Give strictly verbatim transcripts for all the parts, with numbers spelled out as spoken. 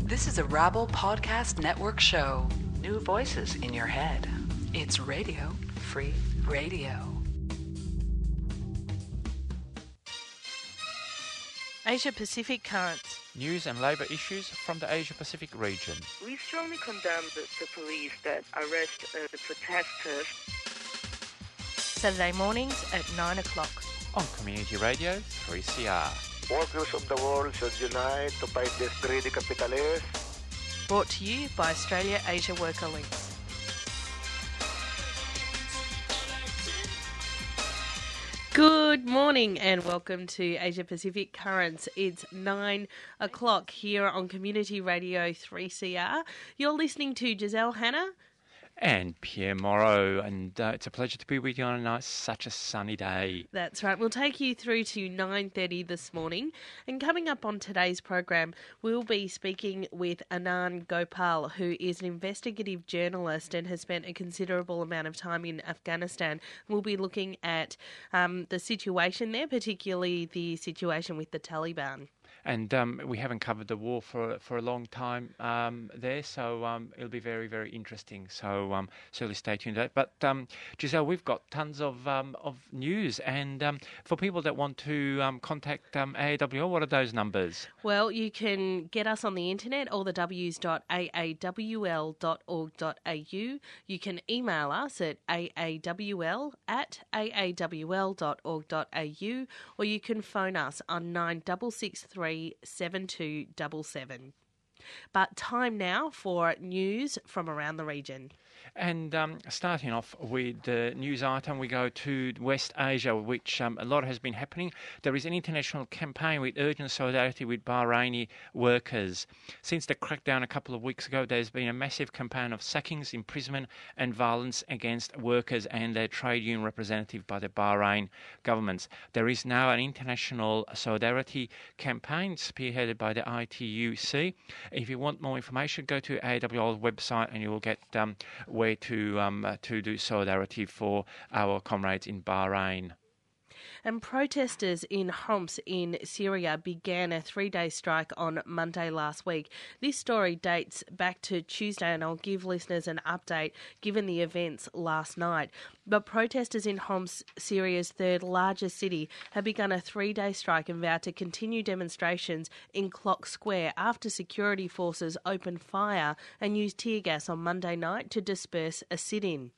This is a Rabble Podcast Network show. New voices in your head. It's Radio Free Radio. Asia Pacific Currents. News and labour issues from the Asia Pacific region. We strongly condemn the, the police that arrest uh, the protesters. Saturday mornings at nine o'clock. On Community Radio three C R. Workers of the world should unite to fight this greedy capitalists. Brought to you by Australia Asia Worker Links. Good morning and welcome to Asia Pacific Currents. It's nine o'clock here on Community Radio three C R. You're listening to Giselle Hanna and Pierre Moreau, and uh, it's a pleasure to be with you on a nice, such a sunny day. That's right. We'll take you through to nine thirty this morning, and coming up on today's program, we'll be speaking with Anand Gopal, who is an investigative journalist and has spent a considerable amount of time in Afghanistan. We'll be looking at um, the situation there, particularly the situation with the Taliban. And um, we haven't covered the war for for a long time um, there, so um, it'll be very, very interesting. So um, certainly stay tuned to that. But um, Giselle, we've got tons of um, of news, and um, for people that want to um, contact um, A A W L, what are those numbers? Well, you can get us on the internet, all the w's dot a a w l dot org dot a u. You can email us at a a w l at a a w l dot org dot a u, or you can phone us on nine six six three seven two seven seven. But time now for news from around the region. And um, starting off with the news item, we go to West Asia, which um, a lot has been happening. There is an international campaign with urgent solidarity with Bahraini workers. Since the crackdown a couple of weeks ago, there's been a massive campaign of sackings, imprisonment and violence against workers and their trade union representative by the Bahrain governments. There is now an international solidarity campaign spearheaded by the I T U C. If you want more information, go to A A W L's website and you will get um, where to um, uh, to do solidarity for our comrades in Bahrain. And protesters in Homs in Syria began a three-day strike on Monday last week. This story dates back to Tuesday, and I'll give listeners an update given the events last night. But protesters in Homs, Syria's third largest city, have begun a three-day strike and vowed to continue demonstrations in Clock Square after security forces opened fire and used tear gas on Monday night to disperse a sit-in.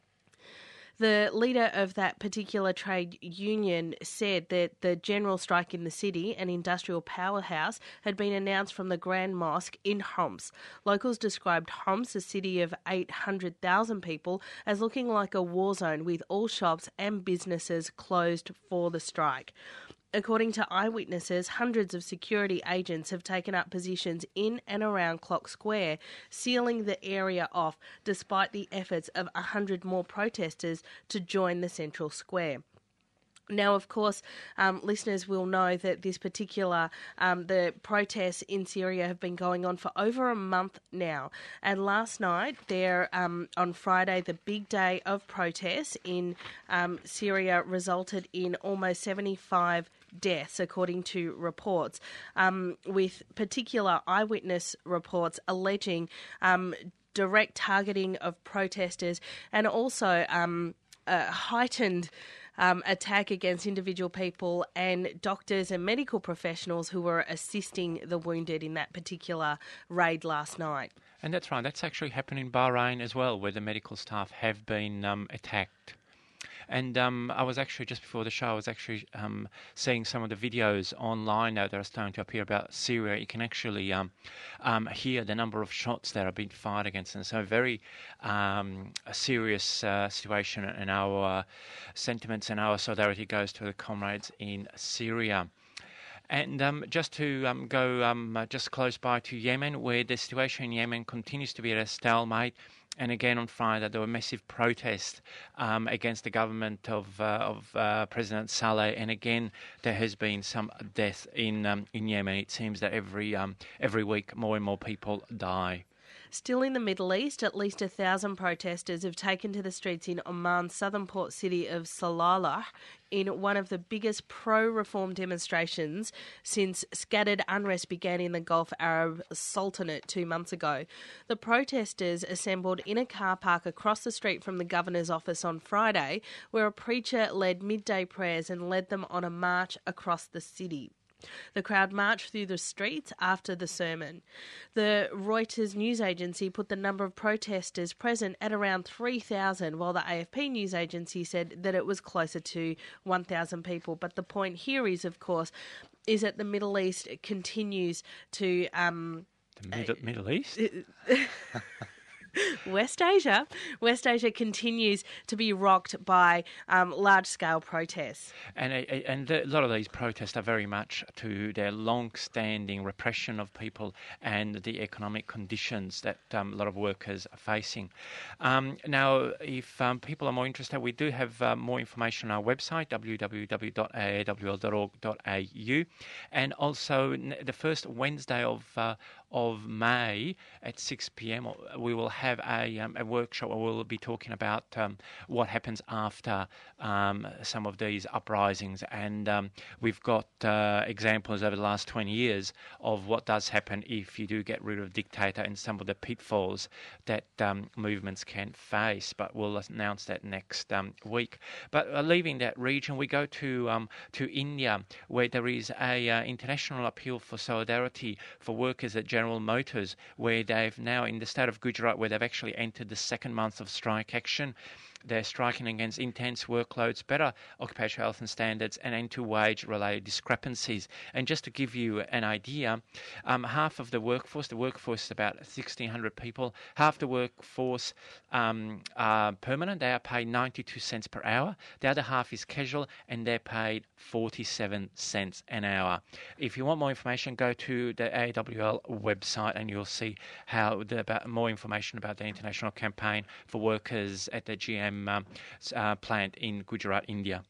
The leader of that particular trade union said that the general strike in the city, an industrial powerhouse, had been announced from the Grand Mosque in Homs. Locals described Homs, a city of eight hundred thousand people, as looking like a war zone with all shops and businesses closed for the strike. According to eyewitnesses, hundreds of security agents have taken up positions in and around Clock Square, sealing the area off despite the efforts of one hundred more protesters to join the central square. Now, of course, um, listeners will know that this particular, um, the protests in Syria have been going on for over a month now. And last night, there, um, on Friday, the big day of protests in um, Syria resulted in almost seventy-five deaths, according to reports, um, with particular eyewitness reports alleging um, direct targeting of protesters and also um, a heightened Um, attack against individual people and doctors and medical professionals who were assisting the wounded in that particular raid last night. And that's right, that's actually happened in Bahrain as well, where the medical staff have been um, attacked. And um, I was actually, just before the show, I was actually um, seeing some of the videos online now that are starting to appear about Syria. You can actually um, um, hear the number of shots that are being fired against them. So a very um, a serious uh, situation, and our uh, sentiments and our solidarity goes to the comrades in Syria. And um, just to um, go um, uh, just close by to Yemen, where the situation in Yemen continues to be at a stalemate. And again on Friday, there were massive protests um, against the government of uh, of uh, President Saleh. And again, there has been some death in um, in Yemen. It seems that every um, every week more and more people die. Still in the Middle East, at least a thousand protesters have taken to the streets in Oman's southern port city of Salalah in one of the biggest pro-reform demonstrations since scattered unrest began in the Gulf Arab Sultanate two months ago. The protesters assembled in a car park across the street from the governor's office on Friday, where a preacher led midday prayers and led them on a march across the city. The crowd marched through the streets after the sermon. The Reuters news agency put the number of protesters present at around three thousand, while the A F P news agency said that it was closer to one thousand people. But the point here is, of course, is that the Middle East continues to... Um, the Middle, uh, Middle East? West Asia. West Asia continues to be rocked by um, large-scale protests. And and a lot of these protests are very much to their long-standing repression of people and the economic conditions that um, a lot of workers are facing. Um, now, if um, people are more interested, we do have uh, more information on our website, w w w dot a a w l dot org dot a u, and also the first Wednesday of uh, of May at six p.m. we will have a, um, a workshop where we'll be talking about um, what happens after um, some of these uprisings, and um, we've got uh, examples over the last twenty years of what does happen if you do get rid of a dictator and some of the pitfalls that um, movements can face, but we'll announce that next um, week. But uh, leaving that region, we go to um, to India, where there is a uh, international appeal for solidarity for workers at General Motors, where they've now, in the state of Gujarat, where they've actually entered the second month of strike action. They're striking against intense workloads, better occupational health and standards, and end to wage-related discrepancies. And just to give you an idea, um, half of the workforce, the workforce is about sixteen hundred people, half the workforce um, are permanent. They are paid ninety-two cents per hour. The other half is casual, and they're paid forty-seven cents an hour. If you want more information, go to the A W L website, and you'll see how the, about more information about the international campaign for workers at the G M Um, uh, plant in Gujarat, India.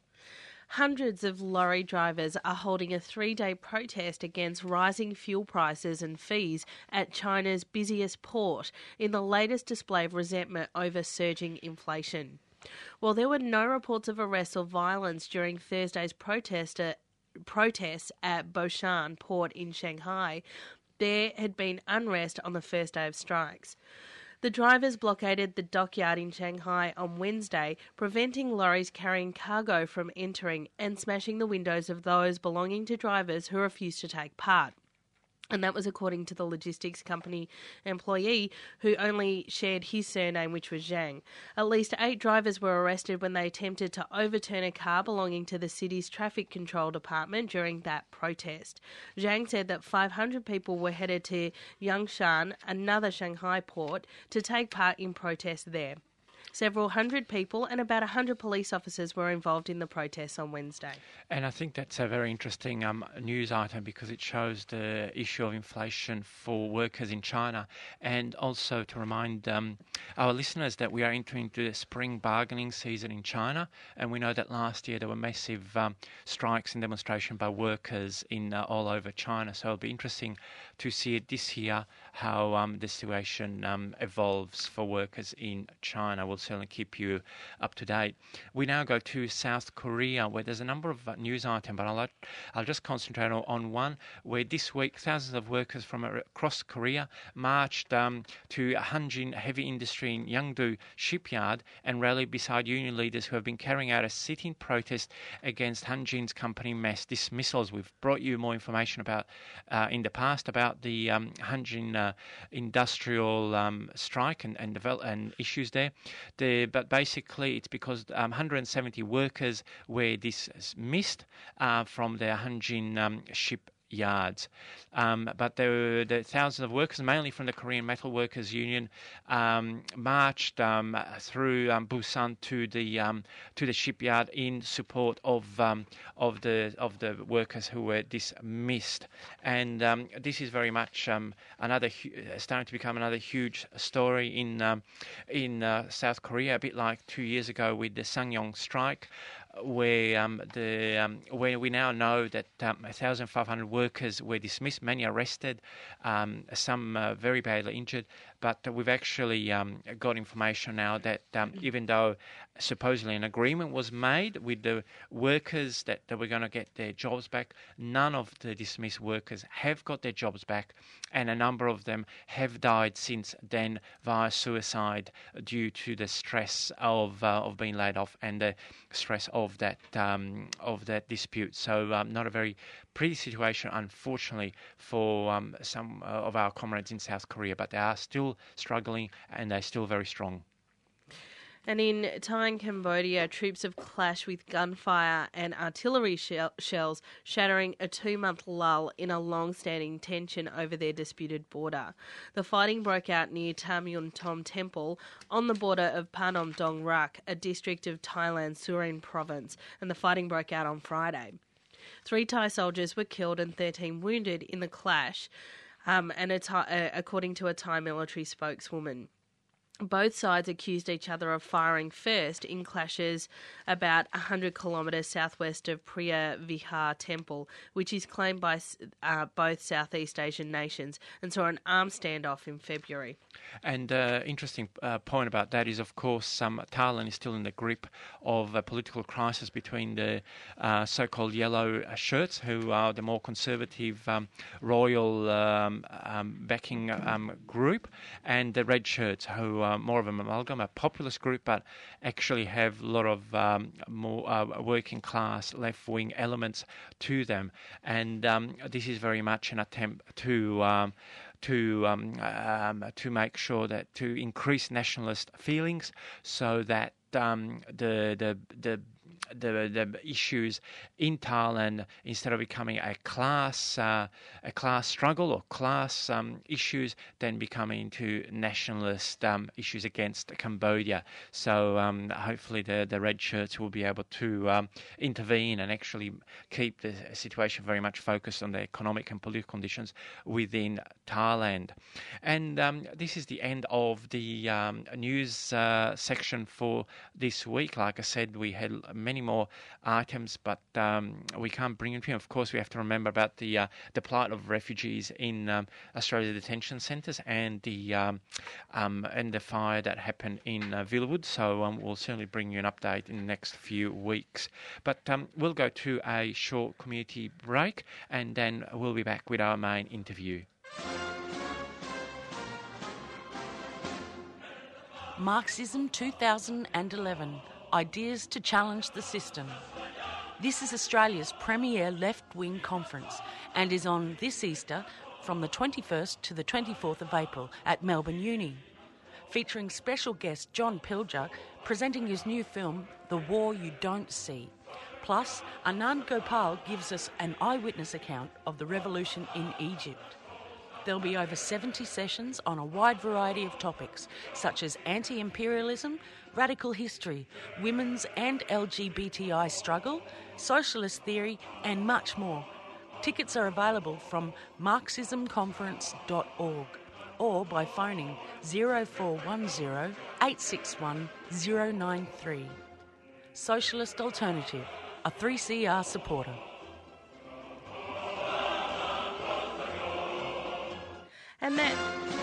Hundreds of lorry drivers are holding a three-day protest against rising fuel prices and fees at China's busiest port in the latest display of resentment over surging inflation. While there were no reports of arrests or violence during Thursday's protest, uh, protests at Boshan port in Shanghai, there had been unrest on the first day of strikes. The drivers blockaded the dockyard in Shanghai on Wednesday, preventing lorries carrying cargo from entering and smashing the windows of those belonging to drivers who refused to take part. And that was according to the logistics company employee who only shared his surname, which was Zhang. At least eight drivers were arrested when they attempted to overturn a car belonging to the city's traffic control department during that protest. Zhang said that five hundred people were headed to Yangshan, another Shanghai port, to take part in protests there. Several hundred people and about one hundred police officers were involved in the protests on Wednesday. And I think that's a very interesting um, news item because it shows the issue of inflation for workers in China, and also to remind um, our listeners that we are entering the spring bargaining season in China, and we know that last year there were massive um, strikes and demonstration by workers in uh, all over China. So it'll be interesting to see it this year how um, the situation um, evolves for workers in China. We'll certainly keep you up to date. We now go to South Korea, where there's a number of uh, news items, but I'll, let, I'll just concentrate on, on one, where this week thousands of workers from across Korea marched um, to Hanjin Heavy Industry in Yeongdo shipyard and rallied beside union leaders who have been carrying out a sit-in protest against Hanjin's company mass dismissals. We've brought you more information about uh, in the past about the um, Hanjin uh, industrial um, strike and and, develop, and issues there. The, but basically, it's because um, one hundred seventy workers were dismissed uh, from their Hanjin um, ship yards. Um, but there were the thousands of workers, mainly from the Korean Metal Workers Union, um, marched um, through um, Busan to the um, to the shipyard in support of um, of the of the workers who were dismissed. And um, this is very much um, another hu- starting to become another huge story in um, in uh, South Korea, a bit like two years ago with the Ssangyong strike. where um, the um, where we now know that um, one thousand five hundred workers were dismissed, many arrested, um, some uh, very badly injured. But uh, we've actually um, got information now that um, even though supposedly an agreement was made with the workers that they were going to get their jobs back, none of the dismissed workers have got their jobs back, and a number of them have died since then via suicide due to the stress of uh, of being laid off and the stress of that um, of that dispute. So um, not a very pretty situation, unfortunately, for um, some uh, of our comrades in South Korea, but they are still struggling and they're still very strong. And in Thai Cambodia, troops have clashed with gunfire and artillery shell- shells, shattering a two-month lull in a long-standing tension over their disputed border. The fighting broke out near Tam Yun Tom Temple on the border of Panom Dong Rak, a district of Thailand's Surin province, and the fighting broke out on Friday. Three Thai soldiers were killed and thirteen wounded in the clash, um, and a Thai, uh, according to a Thai military spokeswoman. Both sides accused each other of firing first in clashes about one hundred kilometres southwest of Priya Vihar Temple, which is claimed by uh, both Southeast Asian nations, and saw an armed standoff in February. And uh, interesting uh, point about that is, of course, um, Thailand is still in the grip of a political crisis between the uh, so-called yellow shirts, who are the more conservative um, royal um, um, backing um, group, and the red shirts, who are more of an amalgam, a populist group, but actually have a lot of um, more uh, working class left-wing elements to them. And um, this is very much an attempt to um, to um, um, to make sure that to increase nationalist feelings, so that um, the the the The, the issues in Thailand, instead of becoming a class uh, a class struggle or class um, issues, then becoming into nationalist um, issues against Cambodia. So um, hopefully the, the red shirts will be able to um, intervene and actually keep the situation very much focused on the economic and political conditions within Thailand. And um, this is the end of the um, news uh, section for this week. Like I said, we had many more items, but um, we can't bring them to you. Of course, we have to remember about the uh, the plight of refugees in um, Australia detention centres and the um, um, and the fire that happened in uh, Villawood. So um, we'll certainly bring you an update in the next few weeks. But um, we'll go to a short community break, and then we'll be back with our main interview. Marxism two thousand eleven. Ideas to challenge the system. This is Australia's premier left-wing conference and is on this Easter from the twenty-first to the twenty-fourth of April at Melbourne Uni, featuring special guest John Pilger presenting his new film, The War You Don't See. Plus, Anand Gopal gives us an eyewitness account of the revolution in Egypt. There'll be over seventy sessions on a wide variety of topics, such as anti-imperialism, radical history, women's and L G B T I struggle, socialist theory, and much more. Tickets are available from marxism conference dot org or by phoning zero four one zero, eight six one, zero nine three. Socialist Alternative, a three C R supporter. And that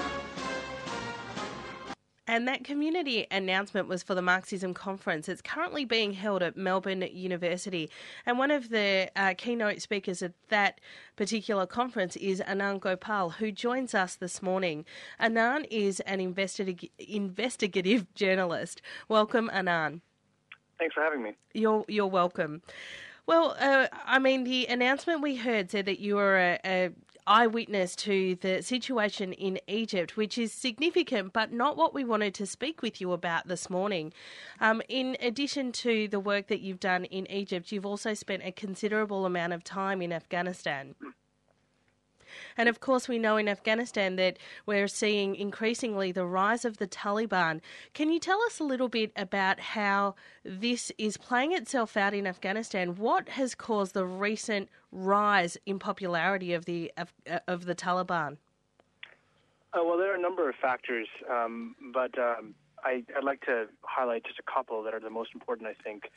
and that community announcement was for the Marxism Conference. It's currently being held at Melbourne University. And one of the uh, keynote speakers at that particular conference is Anand Gopal, who joins us this morning. Anand is an investi- investigative journalist. Welcome, Anand. Thanks for having me. You're, you're welcome. Well, uh, I mean, the announcement we heard said that you were a, a eyewitness to the situation in Egypt, which is significant, but not what we wanted to speak with you about this morning. Um, in addition to the work that you've done in Egypt, you've also spent a considerable amount of time in Afghanistan. And of course, we know in Afghanistan that we're seeing increasingly the rise of the Taliban. Can you tell us a little bit about how this is playing itself out in Afghanistan? What has caused the recent rise in popularity of the of, of the Taliban? Uh, well, there are a number of factors, um, but um, I, I'd like to highlight just a couple that are the most important, I think.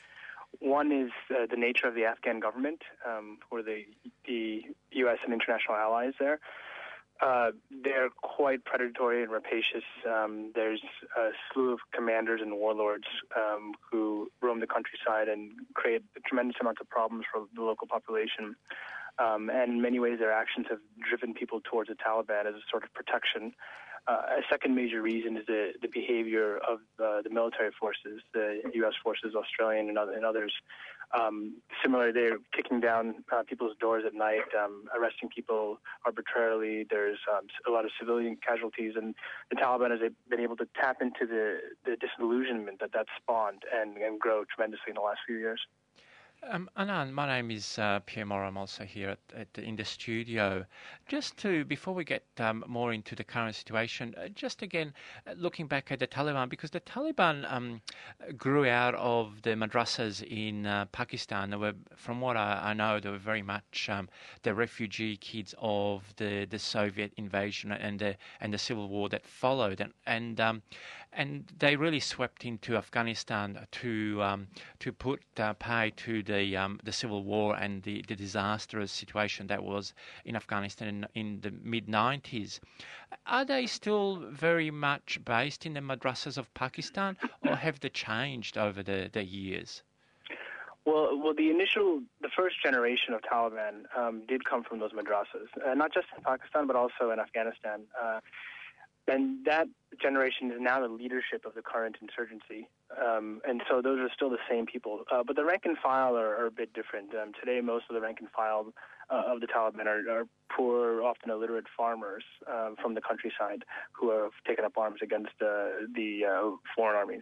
One is uh, the nature of the Afghan government, um, or the the U S and international allies there. Uh, they're quite predatory and rapacious. Um, there's a slew of commanders and warlords um, who roam the countryside and create tremendous amounts of problems for the local population. Um, and in many ways, their actions have driven people towards the Taliban as a sort of protection. Uh, a second major reason is the, the behavior of uh, the military forces, the U S forces, Australian and, other, and others. Um, similarly, they're kicking down uh, people's doors at night, um, arresting people arbitrarily. There's um, a lot of civilian casualties, and the Taliban has been able to tap into the, the disillusionment that that spawned and, and grow tremendously in the last few years. Um, Anand, my name is uh, Pierre Morrow. I'm also here at, at the, in the studio. Just to, before we get um, more into the current situation, uh, just again, uh, looking back at the Taliban, because the Taliban um, grew out of the madrasas in uh, Pakistan. They were, from what I, I know, they were very much um, the refugee kids of the, the Soviet invasion and the and the civil war that followed, and and um, and they really swept into Afghanistan to um, to put uh, pay to the um, the civil war and the, the disastrous situation that was in Afghanistan in, in the mid nineties. Are they still very much based in the madrasas of Pakistan, or have they changed over the, the years? Well, well, the initial, the first generation of Taliban um, did come from those madrasas, uh, not just in Pakistan, but also in Afghanistan. Uh, and that generation is now the leadership of the current insurgency. Um, and so those are still the same people. Uh, but the rank and file are, are a bit different. Um, today, most of the rank and file uh, of the Taliban are, are poor, often illiterate farmers uh, from the countryside who have taken up arms against uh, the uh, foreign armies.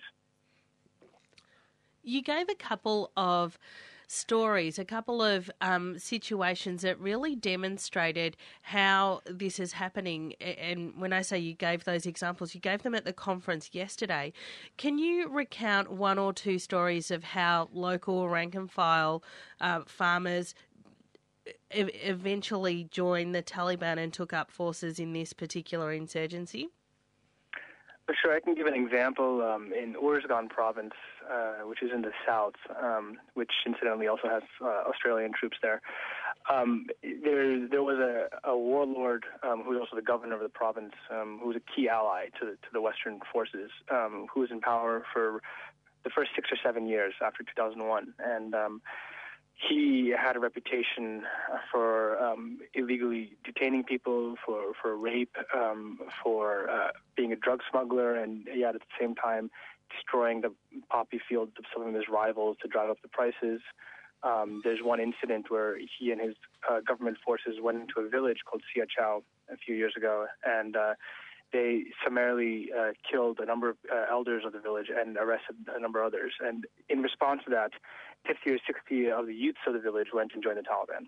You gave a couple of stories, a couple of um, situations that really demonstrated how this is happening. And when I say you gave those examples, you gave them at the conference yesterday. Can you recount one or two stories of how local rank and file uh, farmers e- eventually joined the Taliban and took up forces in this particular insurgency? Sure, I can give an example. Um, in Uruzgan province, uh, which is in the south, um, which incidentally also has uh, Australian troops there, um, there there was a, a warlord um, who was also the governor of the province, um, who was a key ally to, to the Western forces, um, who was in power for the first six or seven years after two thousand one. And um, he had a reputation for um, illegally detaining people, for, for rape, um, for uh, being a drug smuggler, and yet at the same time destroying the poppy fields of some of his rivals to drive up the prices. Um, there's one incident where he and his uh, government forces went into a village called Sia Chow a few years ago, and uh, they summarily uh, killed a number of uh, elders of the village and arrested a number of others. And in response to that, fifty or sixty of the youths of the village went and joined the Taliban.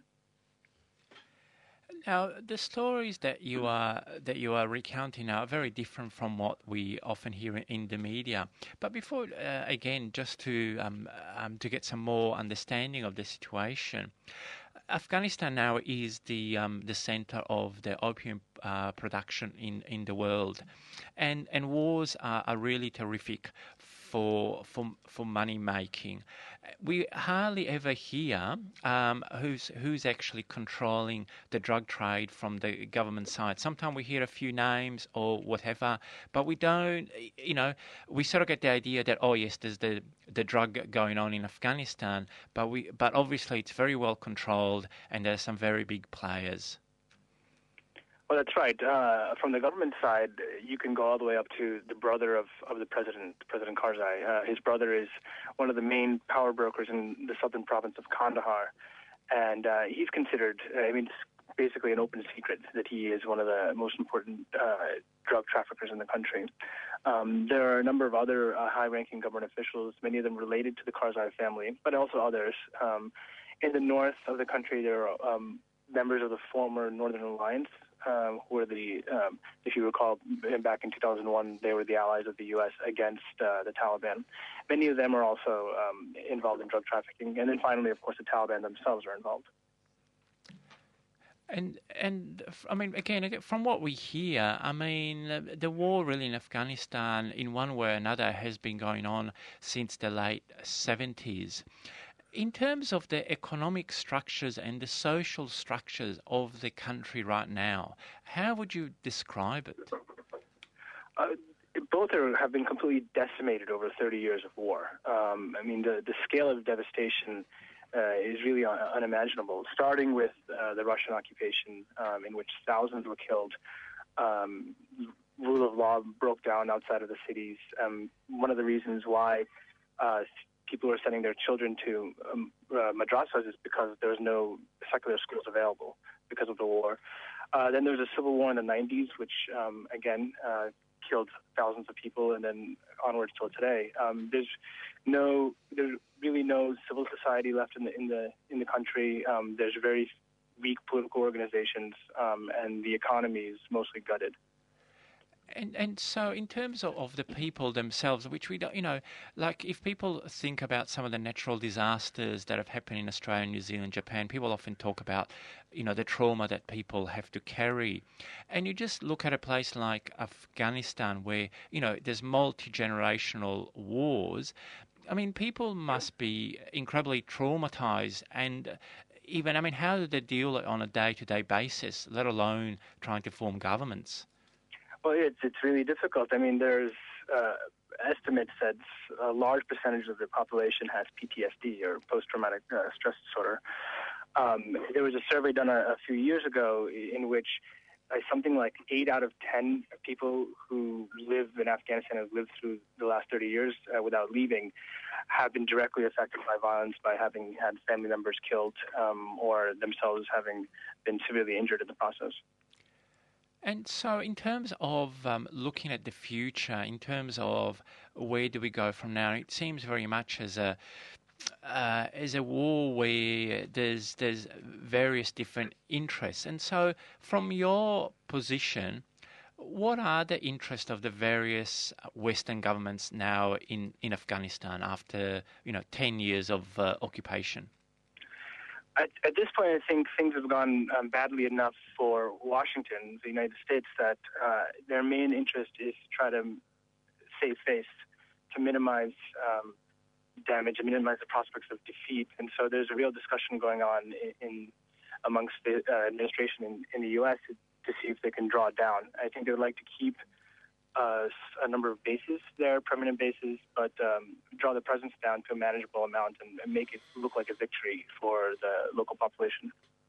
Now, the stories that you are that you are recounting are very different from what we often hear in the media. But before, uh, again, just to um, um, to get some more understanding of the situation, Afghanistan now is the um, the center of the opium uh, production in, in the world, and and wars are, are really terrific for for for money making. We hardly ever hear um, who's who's actually controlling the drug trade from the government side. Sometimes we hear a few names or whatever, but we don't. You know, we sort of get the idea that oh yes, there's the the drug going on in Afghanistan, but we but obviously it's very well controlled, and there's some very big players. Well, that's right. Uh, from the government side, you can go all the way up to the brother of, of the president, President Karzai. Uh, his brother is one of the main power brokers in the southern province of Kandahar. And uh, he's considered, I mean, it's basically an open secret that he is one of the most important uh, drug traffickers in the country. Um, there are a number of other uh, high-ranking government officials, many of them related to the Karzai family, but also others. Um, in the north of the country, there are um, members of the former Northern Alliance, Um, who were the, um, if you recall, back in two thousand one, they were the allies of the U S against uh, the Taliban. Many of them are also um, involved in drug trafficking. And then finally, of course, the Taliban themselves are involved. And, and I mean, again, from what we hear, I mean, the war really in Afghanistan, in one way or another, has been going on since the late seventies. In terms of the economic structures and the social structures of the country right now, how would you describe it? Uh, both are, have been completely decimated over thirty years of war. Um, I mean, the, the scale of devastation uh, is really un- unimaginable, starting with uh, the Russian occupation, um, in which thousands were killed. Um, rule of law broke down outside of the cities. Um, one of the reasons why uh, people were sending their children to um, uh, madrasas is because there was no secular schools available because of the war. Uh, then there was a civil war in the nineties, which, um, again, uh, killed thousands of people, and then onwards till today. Um, there's no, there's really no civil society left in the in the in the country. Um, there's very weak political organizations, um, and the economy is mostly gutted. And and so in terms of, of the people themselves, which we don't, you know, like if people think about some of the natural disasters that have happened in Australia, New Zealand, Japan, people often talk about, you know, the trauma that people have to carry. And you just look at a place like Afghanistan where, you know, there's multi-generational wars. I mean, people must be incredibly traumatized and even, I mean, how do they deal on a day-to-day basis, let alone trying to form governments? Well, it's it's really difficult. I mean, there's uh, estimates that a large percentage of the population has P T S D or post-traumatic uh, stress disorder. Um, there was a survey done a, a few years ago in which uh, something like eight out of ten people who live in Afghanistan, have lived through the last thirty years uh, without leaving, have been directly affected by violence, by having had family members killed, um, or themselves having been severely injured in the process. And so in terms of um, looking at the future, in terms of where do we go from now, it seems very much as a uh, as a war where there's there's various different interests. And so from your position, what are the interests of the various Western governments now in, in Afghanistan after, you know, ten years of uh, occupation? At, at this point, I think things have gone um, badly enough for Washington, the United States, that uh, their main interest is to try to save face, to minimize um, damage and minimize the prospects of defeat. And so there's a real discussion going on in, in amongst the uh, administration in, in the U S to, to see if they can draw it down. I think they would like to keep Uh, a number of bases there, permanent bases, but um, draw the presence down to a manageable amount and, and make it look like a victory for the local population.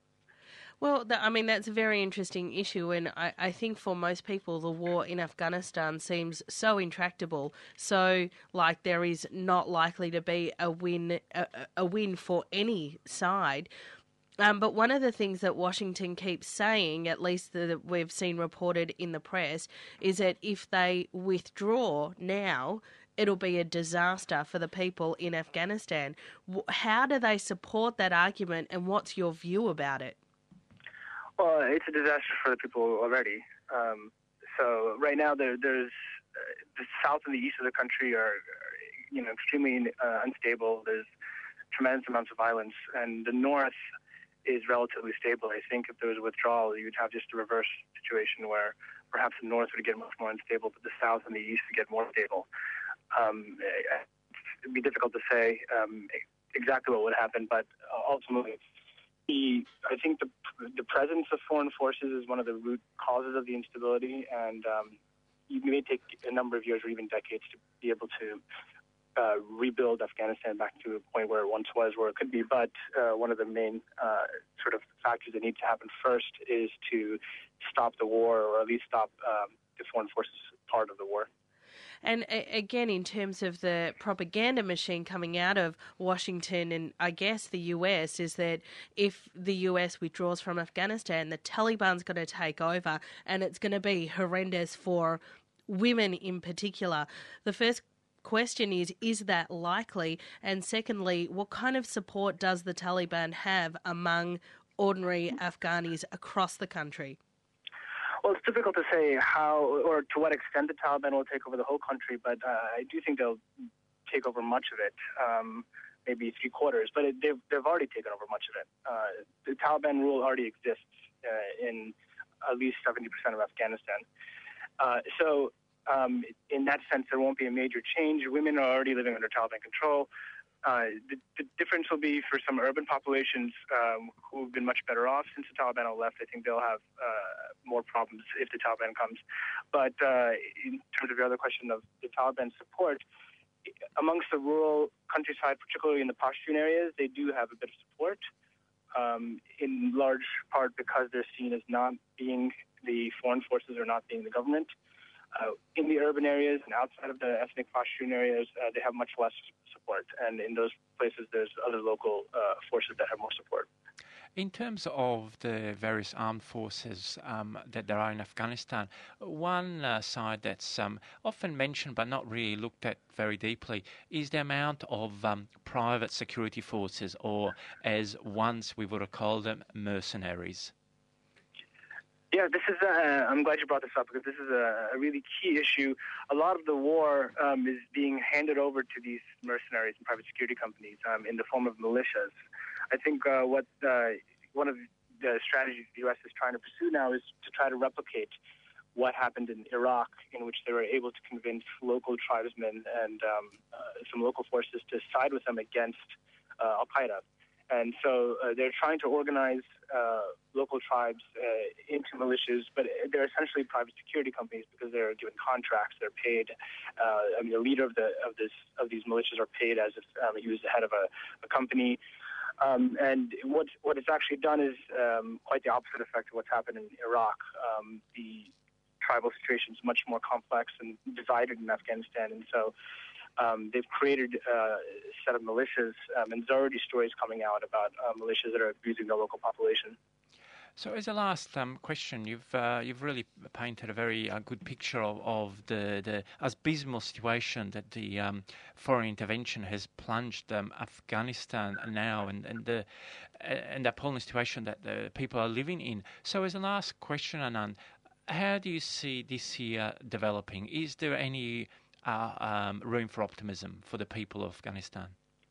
Well, th- I mean, that's a very interesting issue, and I, I think for most people, the war in Afghanistan seems so intractable, so like there is not likely to be a win, a, a win for any side. Um, but one of the things that Washington keeps saying, at least that we've seen reported in the press, is that if they withdraw now, it'll be a disaster for the people in Afghanistan. How do they support that argument, and what's your view about it? Well, it's a disaster for the people already. Um, so right now, there, there's uh, the south and the east of the country are, you know, extremely uh, unstable. There's tremendous amounts of violence, and the north is relatively stable. I think if there was a withdrawal, you'd have just a reverse situation where perhaps the north would get much more unstable, but the south and the east would get more stable. Um, it'd be difficult to say um, exactly what would happen, but ultimately, the, I think the, the presence of foreign forces is one of the root causes of the instability, and um, it may take a number of years or even decades to be able to Uh, rebuild Afghanistan back to a point where it once was, where it could be. But uh, one of the main uh, sort of factors that need to happen first is to stop the war, or at least stop um, the foreign forces part of the war. And a- again, in terms of the propaganda machine coming out of Washington and I guess the U S, is that if the U S withdraws from Afghanistan, the Taliban's going to take over, and it's going to be horrendous for women in particular. The first question is, is that likely? And secondly, what kind of support does the Taliban have among ordinary Afghanis across the country? Well, it's difficult to say how or to what extent the Taliban will take over the whole country, but uh, I do think they'll take over much of it, um, maybe three quarters, but it, they've, they've already taken over much of it. Uh, the Taliban rule already exists uh, in at least seventy percent of Afghanistan. Uh, so Um, in that sense, there won't be a major change. Women are already living under Taliban control. Uh, the, the difference will be for some urban populations um, who have been much better off since the Taliban have left. I think they'll have uh, more problems if the Taliban comes. But uh, in terms of your other question of the Taliban support, amongst the rural countryside, particularly in the Pashtun areas, they do have a bit of support, um, in large part because they're seen as not being the foreign forces or not being the government. Uh, in the urban areas and outside of the ethnic Pashtun areas, uh, they have much less support. And in those places, there's other local uh, forces that have more support. In terms of the various armed forces um, that there are in Afghanistan, one uh, side that's um, often mentioned but not really looked at very deeply is the amount of um, private security forces, or as once we would have called them, mercenaries. Yeah, this is. Uh, I'm glad you brought this up because this is a, a really key issue. A lot of the war um, is being handed over to these mercenaries and private security companies um, in the form of militias. I think uh, what uh, one of the strategies the U S is trying to pursue now is to try to replicate what happened in Iraq, in which they were able to convince local tribesmen and um, uh, some local forces to side with them against uh, Al-Qaeda. And so uh, they're trying to organize uh, local tribes uh, into militias, but they're essentially private security companies because they're given contracts. They're paid. Uh, I mean, the leader of the of this of these militias are paid as if um, he was the head of a, a company. Um, and what what it's actually done is um, quite the opposite effect of what's happened in Iraq. Um, the tribal situation is much more complex and divided in Afghanistan, and so. Um, they've created uh, a set of militias, um, and there's already stories coming out about uh, militias that are abusing the local population. So, as a last um, question, you've uh, you've really painted a very uh, good picture of, of the, the abysmal situation that the um, foreign intervention has plunged um, Afghanistan now, and and the and the appalling situation that the people are living in. So, as a last question, Anand, how do you see this year developing? Is there any Uh, um, room for optimism for the people of Afghanistan?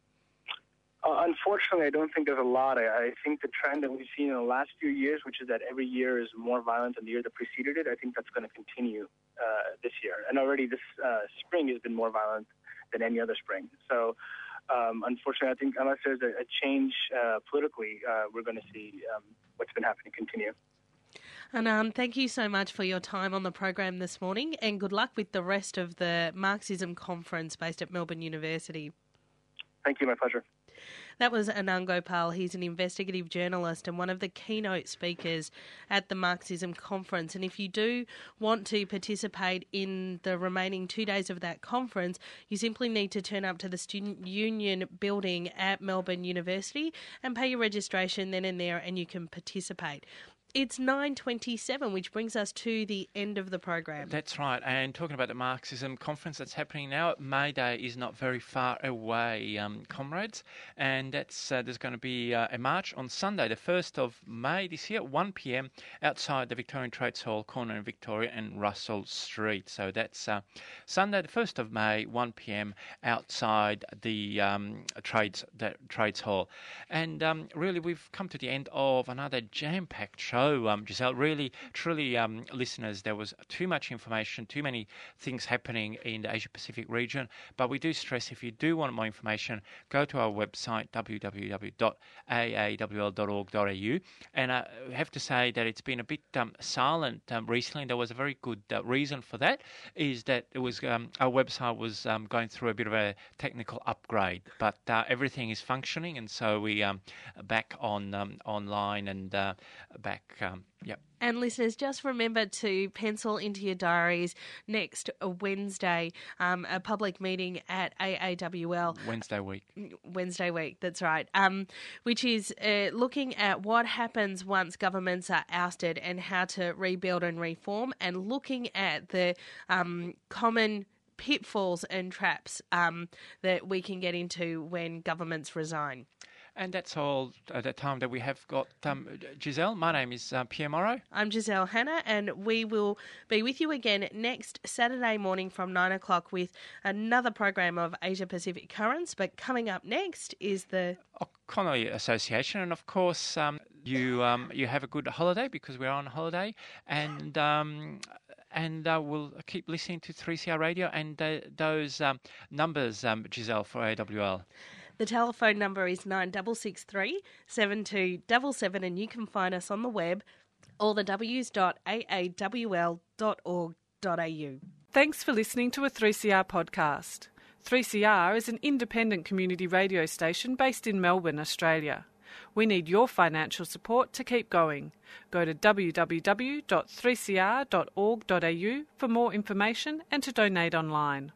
Uh, unfortunately, I don't think there's a lot. I, I think the trend that we've seen in the last few years, which is that every year is more violent than the year that preceded it, I think that's going to continue uh, this year. And already this uh, spring has been more violent than any other spring. So, um, unfortunately, I think unless there's a, a change uh, politically, uh, we're going to see um, what's been happening continue. Anand, thank you so much for your time on the program this morning, and good luck with the rest of the Marxism conference based at Melbourne University. Thank you, my pleasure. That was Anand Gopal. He's an investigative journalist and one of the keynote speakers at the Marxism conference. And if you do want to participate in the remaining two days of that conference, you simply need to turn up to the Student Union building at Melbourne University and pay your registration then and there, and you can participate. It's nine twenty-seven, which brings us to the end of the program. That's right. And talking about the Marxism conference that's happening now, May Day is not very far away, um, comrades. And that's uh, there's going to be uh, a march on Sunday, the first of May this year, one p.m. outside the Victorian Trades Hall, corner in Victoria and Russell Street. So that's uh, Sunday, the first of May, one p.m. outside the um, Trades the Trades Hall. And um, really, we've come to the end of another jam-packed show. Um, Giselle, really, truly, um, listeners, there was too much information, too many things happening in the Asia-Pacific region. But we do stress, if you do want more information, go to our website, w w w dot a a w l dot org dot a u. And uh, I have to say that it's been a bit um, silent um, recently. There was a very good uh, reason for that, is that it was um, our website was um, going through a bit of a technical upgrade. But uh, everything is functioning, and so we um, back on um, online and uh, back. Um, yep. And listeners, just remember to pencil into your diaries next Wednesday, um, a public meeting at A A W L. Wednesday week. Wednesday week, that's right, um, which is uh, looking at what happens once governments are ousted and how to rebuild and reform, and looking at the um, common pitfalls and traps um, that we can get into when governments resign. And that's all at the time that we have got. Um, Giselle, my name is uh, Pierre Morrow. I'm Giselle Hanna, and we will be with you again next Saturday morning from nine o'clock with another program of Asia Pacific Currents. But coming up next is the Connolly Association, and of course um, you um, you have a good holiday because we're on holiday, and um, and uh, we'll keep listening to three C R Radio and uh, those um, numbers, um, Giselle, for A W L. The telephone number is nine six six three, seven two seven seven, and you can find us on the web or the w s dot a a w l dot org dot a u. Thanks for listening to a three C R podcast. three C R is an independent community radio station based in Melbourne, Australia. We need your financial support to keep going. Go to w w w dot three c r dot org dot a u for more information and to donate online.